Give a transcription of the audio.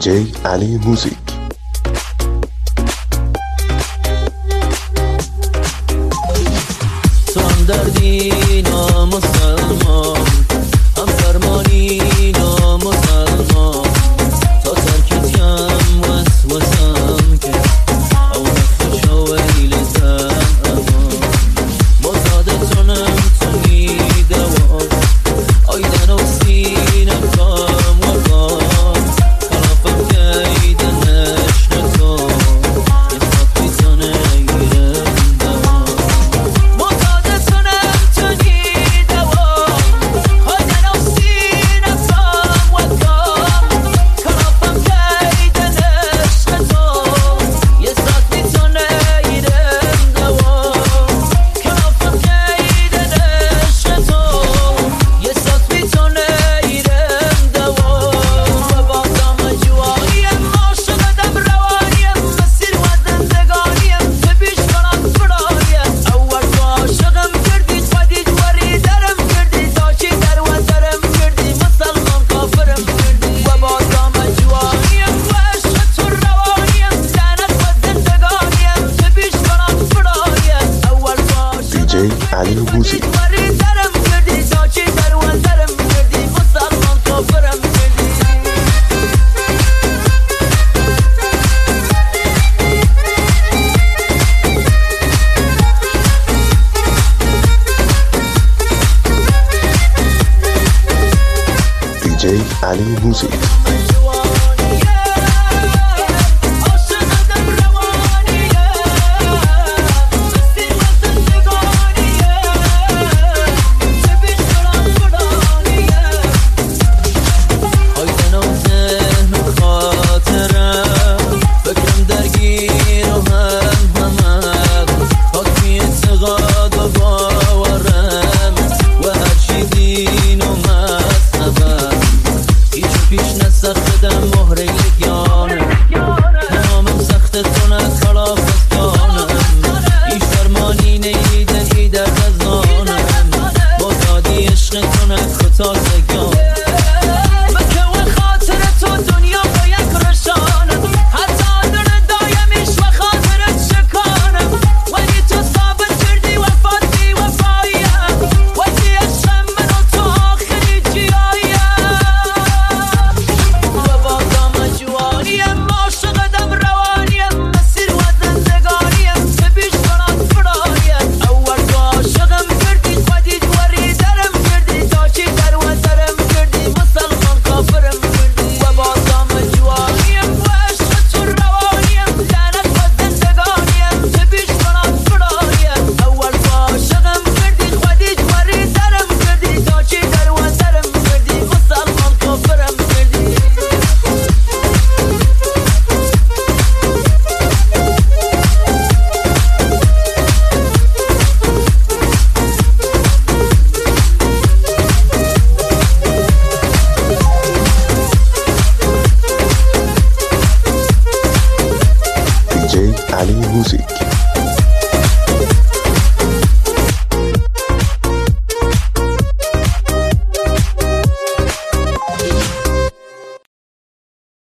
دیجی علی موزیک. تو هم دردی نامسلمان، هم فرمانی نامسلمان، تا ترکت کم وسوسم که او نفت شویل زمان مزادتونم تونی دوام آیدن و سینم کام و کام خلافم گیدن نشن تو یه خطی تانه ایرم دوام مزادتونم تونی دوام آیدن و سینم کام و کام خلافم گیدن نشن تو یه خطی تانه ایرم دوام خلافم گیدن نشن تو یه خطی تانه ایرم دوام و بازم جوانیم عاشقتم روانیم مسیر و زندگانیم تبیش کنم فرانیم اول تو عاشقم کردی خودی جوری درم کردی تا چی در و درم کردی مسلمان کافرم کردی و بازم جوانیم و عشق تو روانیم لعنت و زندگانیم تبیش کنم فرانیم اول تو عاشقم دیجی علی موزیک. جوری درم کردی تا چی در و درم کردی مسلمان کافرم کردی دیجی علی موزیک. سختم مهره یگانه تمامم سخت کنه خلاف از جانم ایش فرمانی نیدن ای در دزانم بازادی عشق کنه خطا سگان مکه و خاطر تو دنیا باید رشانم حتی در دایمیش و خاطرت شکانم ولی تو ثابت کردی وفاتی وفایم ولی عشقم من و تو آخری جیایم جوانیم عاشقتم روانیم مسیر و زندگانیم تبیش کنم فرایم اول تو عاشقم کردی خودی جوری درم کردی تا چی در و درم کردی مسلمان کافرم کردی و بازم جوانیم و عشق تو روانیم لعنت و زندگانیم تبیش کنم فرایم اول تو عاشقم کردی خودی جوری درم کردی تا چی در و درم کردی مسلمان کافرم کردی دیجی علی موزیک.